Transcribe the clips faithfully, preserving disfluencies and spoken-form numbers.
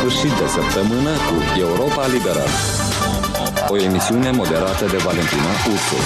sfârșit de săptămână cu Europa Liberă. O emisiune moderată de Valentina Ursu.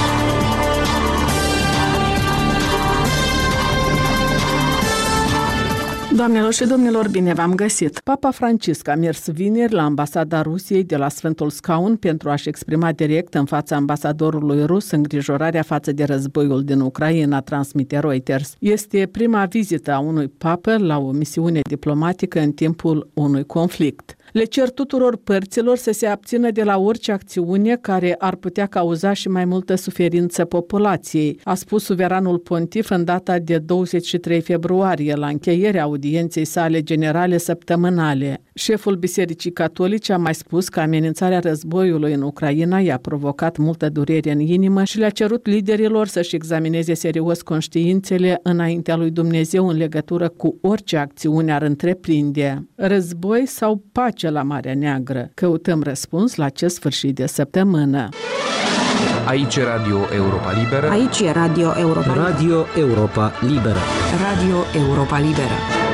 Doamnelor și domnilor, bine v-am găsit! Papa Francisc a mers vineri la ambasada Rusiei de la Sfântul Scaun pentru a-și exprima direct în fața ambasadorului rus îngrijorarea față de războiul din Ucraina, transmite Reuters. Este prima vizită a unui papă la o misiune diplomatică în timpul unui conflict. Le cer tuturor părților să se abțină de la orice acțiune care ar putea cauza și mai multă suferință populației, a spus suveranul pontif în data de douăzeci și trei februarie, la încheierea audienței sale generale săptămânale. Șeful Bisericii Catolice a mai spus că amenințarea războiului în Ucraina i-a provocat multă durere în inimă și le-a cerut liderilor să-și examineze serios conștiințele înaintea lui Dumnezeu în legătură cu orice acțiune ar întreprinde. Război sau pace la Marea Neagră? Căutăm răspuns la acest sfârșit de săptămână. Aici e Radio Europa Liberă. Aici e Radio Europa Liberă. Radio Europa Liberă. Radio Europa Liberă.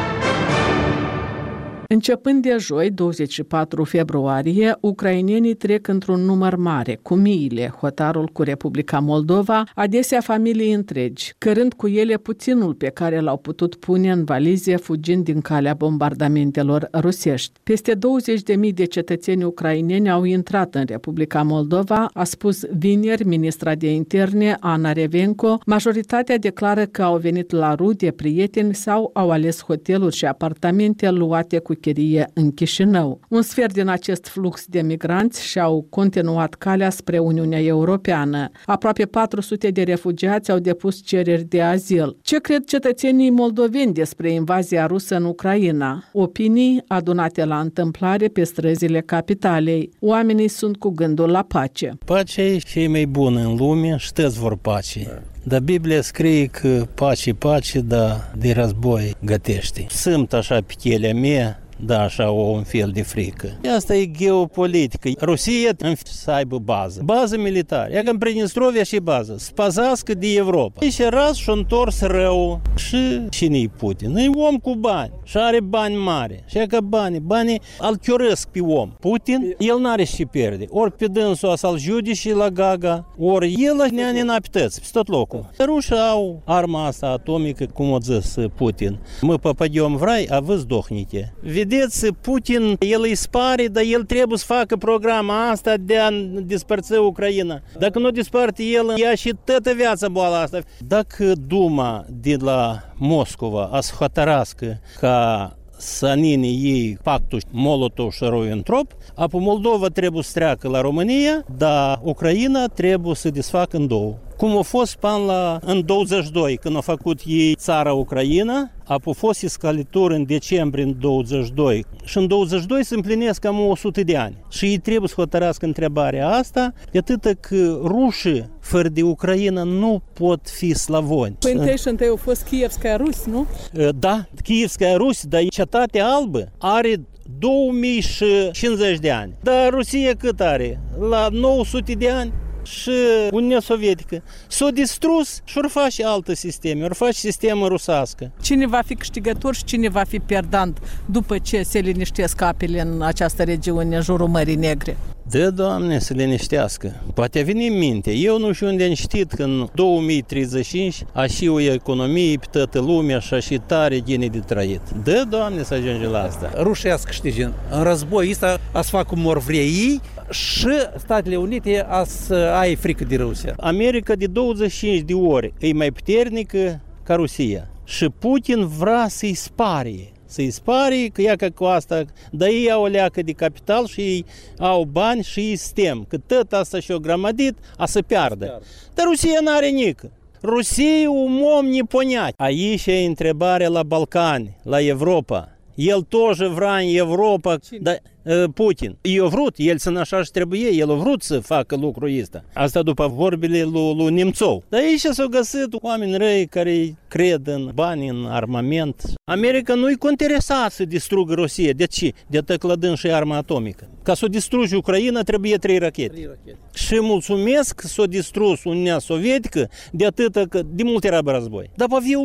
Începând de joi, douăzeci și patru februarie, ucrainenii trec într-un număr mare, cu miile, hotarul cu Republica Moldova, adesea familii întregi, cărând cu ele puținul pe care l-au putut pune în valize fugind din calea bombardamentelor rusești. Peste douăzeci de mii de cetățeni ucraineni au intrat în Republica Moldova, a spus vineri ministra de interne Ana Revenco. Majoritatea declară că au venit la rude, prieteni sau au ales hoteluri și apartamente luate cu chirie în Chișinău. Un sfert din acest flux de migranți și-au continuat calea spre Uniunea Europeană. Aproape patru sute de refugiați au depus cereri de azil. Ce cred cetățenii moldoveni despre invazia rusă în Ucraina? Opinii adunate la întâmplare pe străzile capitalei. Oamenii sunt cu gândul la pace. Pacea e cea mai bună în lume și toți vor pace. Dar Biblia scrie că pace, pace, dar de război gătește. Sunt așa pe chelea mea, da, așa o un fel de frică. Asta e geopolitică. Rusia să aibă bază. Bază militară. Ea că în Pridnistrovia și bază. Spăzească de Europa. Și raz și-a întors rău. Și cine-i Putin? E om cu bani. Și are bani mari. Și ea că banii, banii îl chioresc pe om. Putin, el n-are ce pierde. Ori pe dânsul să-l judice la Gaga, ori el ne-a nenapități pe tot locul. Rușii au arma asta atomică, cum a zis Putin. Mă popădem v rai, a vă zdohnite. Vedeți, Putin, el îi spare, dar el trebuie să facă programa asta de a despărți Ucraina. Dacă nu desparte el, ia și toată viața boala asta. Dacă Duma de la Moscova a să hotărască ca să anine ei pactul Molotov și Ribbentrop, apoi Moldova trebuie să treacă la România, dar Ucraina trebuie să desfacă în două. Cum a fost până la în douăzeci și doi, când a făcut ei țara Ucraina, apoi a fost escalitor în decembrie în douăzeci și doi și în douăzeci și doi se împlinesc cam o sută de ani. Și ei trebuie să hotărască întrebarea asta, de atât că rușii fără de Ucraina nu pot fi slavoni. Păi întâi și întâi a fost Kievskaya Rus, nu? Da, Kievskaya Rus, dar Cetatea Albă are două mii cincizeci de ani. Dar Rusia cât are? La nouă sute de ani? Și Uniunea Sovietică s-a distrus și ori face alte sisteme, ori face sistemă rusească. Cine va fi câștigător și cine va fi perdant după ce se liniștesc apele în această regiune, în jurul Mării Negre? Da, Doamne, să liniștească. Poate veni în minte. Eu nu știu unde am știut că în două mii treizeci și cinci așa o economie pe toată lumea și așa tare gine de trăit. Da, Doamne, să ajunge la asta. Rușia să câștige în război ăsta, a să facă cum or vrea ei și Statele Unite a să ai frică de Rusia. America de douăzeci și cinci de ori e mai puternică ca Rusia. Și Putin vrea să-i sparie. Să-i spari, că ia că cu asta, dar ei au o leacă de capital și ei au bani și ei stem, că tot asta și-o grămădit, a să piardă. Dar Rusia n-are nică. Rusia un om neponiat. Aici e întrebare la Balcani, la Europa. El tot vrea în Europa, dar Putin. I-a vrut, el să așa și trebuie, el a vrut să facă lucrul ăsta. Asta după vorbile lui, lui Nemțov. Dar aici s-au găsit oameni răi care cred în bani, în armament. America nu-i interesat să distrugă Rusia. De ce? De tăclădând și arma atomică. Ca să o distrugi Ucraina trebuie trei rachete. trei rachete. Și mulțumesc că s-a distrus Uniunea Sovietică de atât că de mult era război. Dar avea